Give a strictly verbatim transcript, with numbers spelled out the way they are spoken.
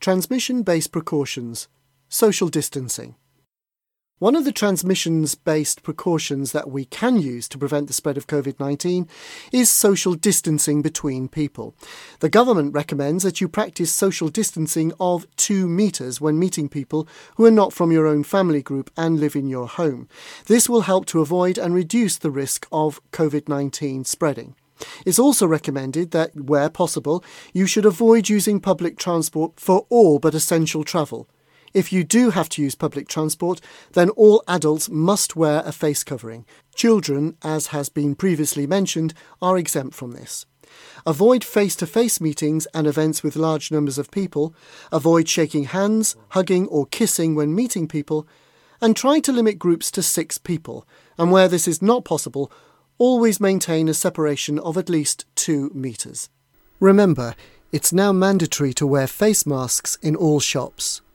Transmission-based precautions. Social distancing. One of the transmissions-based precautions that we can use to prevent the spread of COVID nineteen is social distancing between people. The government recommends that you practice social distancing of two metres when meeting people who are not from your own family group and live in your home. This will help to avoid and reduce the risk of COVID nineteen spreading. It's also recommended that, where possible, you should avoid using public transport for all but essential travel. If you do have to use public transport, then all adults must wear a face covering. Children, as has been previously mentioned, are exempt from this. Avoid face-to-face meetings and events with large numbers of people. Avoid shaking hands, hugging or kissing when meeting people. And try to limit groups to six people. And where this is not possible, always maintain a separation of at least two metres. Remember, it's now mandatory to wear face masks in all shops.